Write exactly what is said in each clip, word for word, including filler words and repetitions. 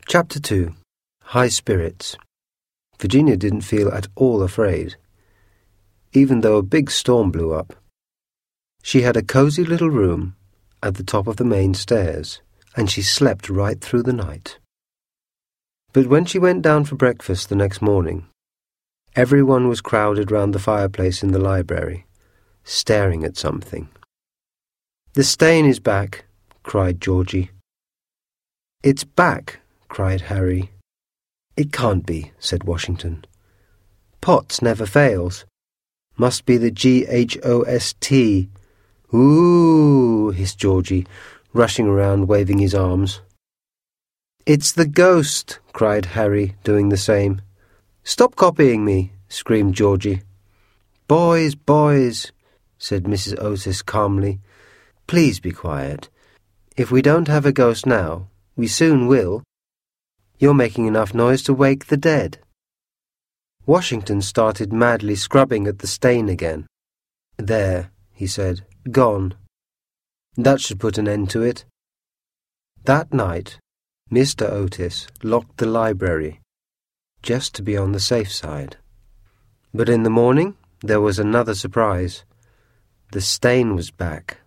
Chapter two. High Spirits. Virginia didn't feel at all afraid, even though a big storm blew up. She had a cosy little room at the top of the main stairs, and she slept right through the night. But when she went down for breakfast the next morning, everyone was crowded round the fireplace in the library, staring at something. "The stain is back," cried Georgie. "It's back," cried Harry. "It can't be," said Washington. "Potts never fails. Must be the G H O S T. Ooh, hissed Georgie, rushing around waving his arms. "It's the ghost," cried Harry, doing the same. "Stop copying me," screamed Georgie. "Boys, boys," said Missus Otis calmly, "please be quiet. If we don't have a ghost now, we soon will. You're making enough noise to wake the dead." Washington started madly scrubbing at the stain again. "There," he said, "gone. That should put an end to it." That night, Mister Otis locked the library, just to be on the safe side. But in the morning, there was another surprise. The stain was back.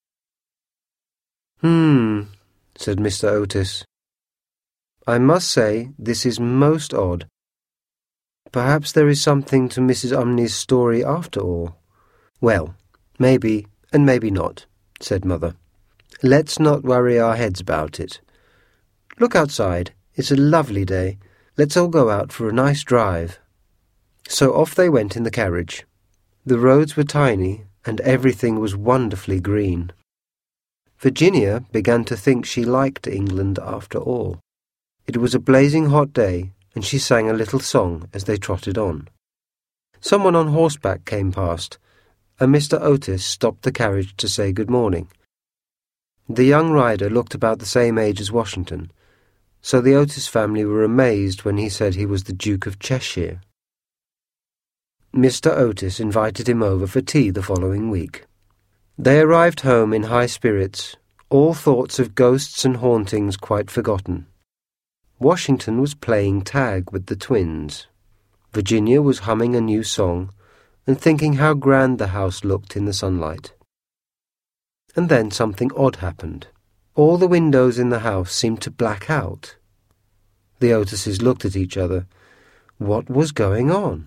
"Hmm," said Mister Otis. "I must say this is most odd. Perhaps there is something to Missus Umney's story after all." "Well, maybe and maybe not," said Mother. "Let's not worry our heads about it. Look outside. It's a lovely day. Let's all go out for a nice drive." So off they went in the carriage. The roads were tiny and everything was wonderfully green. Virginia began to think she liked England after all. It was a blazing hot day, and she sang a little song as they trotted on. Someone on horseback came past, and Mister Otis stopped the carriage to say good morning. The young rider looked about the same age as Washington, so the Otis family were amazed when he said he was the Duke of Cheshire. Mister Otis invited him over for tea the following week. They arrived home in high spirits, all thoughts of ghosts and hauntings quite forgotten. Washington was playing tag with the twins. Virginia was humming a new song and thinking how grand the house looked in the sunlight. And then something odd happened. All the windows in the house seemed to black out. The Otises looked at each other. What was going on?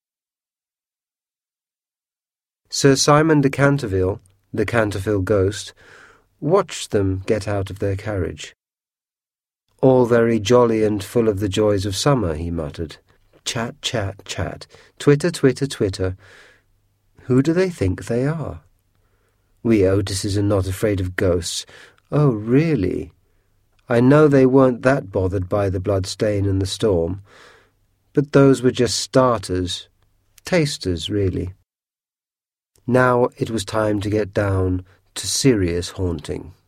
Sir Simon de Canterville, the Canterville ghost, watched them get out of their carriage. "All very jolly and full of the joys of summer," he muttered. "Chat, chat, chat. Twitter, twitter, twitter. Who do they think they are? We Otises are not afraid of ghosts. Oh, really? I know they weren't that bothered by the bloodstain and the storm, but those were just starters, tasters, really." Now it was time to get down to serious haunting.